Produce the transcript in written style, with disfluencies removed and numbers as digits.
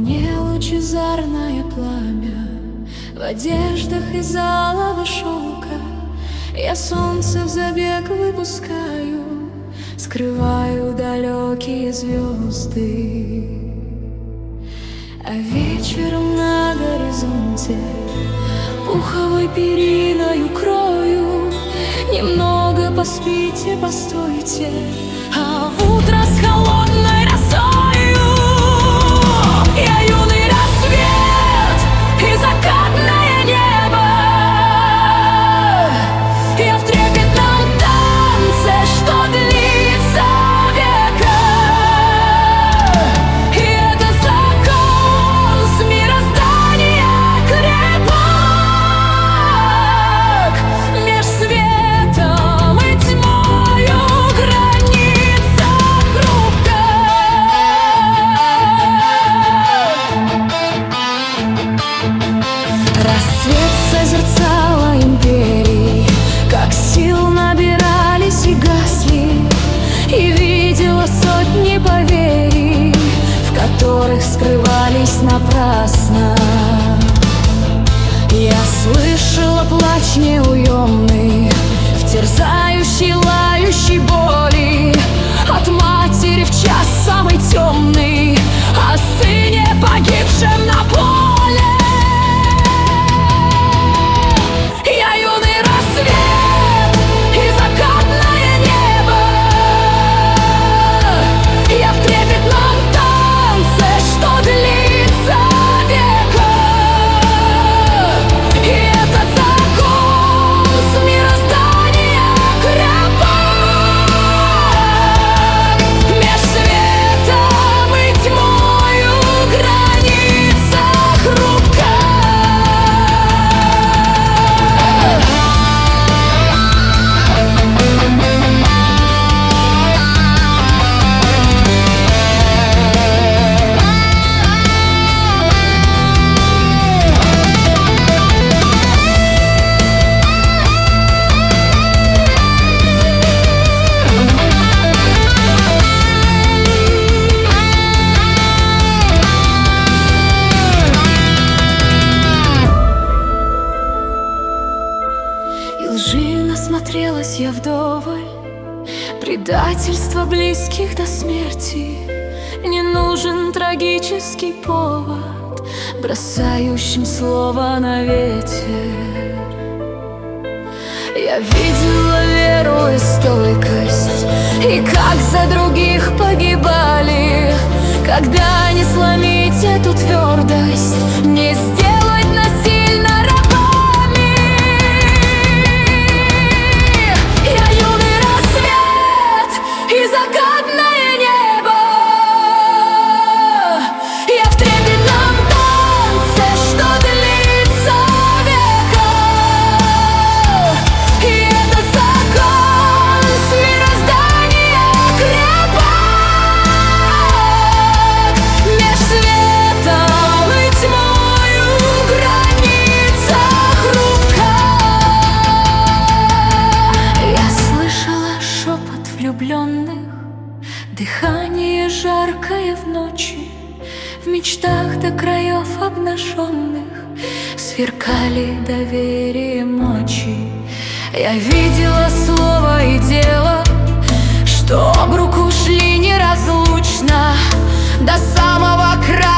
мне лучезарное пламя в одеждах из алого шелка. Я солнце в забег выпускаю, скрываю далекие звезды. А вечером на горизонте пуховой периной укрою. Немного поспите, постойте, а в утро с холодной росою я юный рассвет и закатное небо. Я в трепетном танце, что длится века. И это закон с мироздания крепок. Меж светом и тьмою граница хрупка. Рассвет созерцала империи, как сил набирались и гасли, и видела сотни поверий, в которых скрывались напрасно. Я слышала плач неуемный в терзающей, лающей боли от матери в час самый темный, о сыне, погибшем на поле. Я юный рассвет и закатное небо. Я в трепетном танце, что длится века. И этот закон с мироздания крепок. Меж светом и тьмою граница хрупка. И лжи насмотрелась я вдоволь, предательства близких до смерти. Не нужен трагический повод, бросающим слово на ветер. Я видела веру и стойкость, и как за других погибали. Когда не сломить эту твердость, не сделать насильно рабами. Я юный рассвет и закатное небо. Я в трепетном танце, что длится века. И этот закон с мироздания крепок. Меж светом и тьмою граница хрупка. Я слышала шепот влюбленных, дыхание жаркое в ночи. В мечтах до краев обнаженных сверкали доверием очи. Я видела слово и дело, что об руку шли неразлучно до самого края.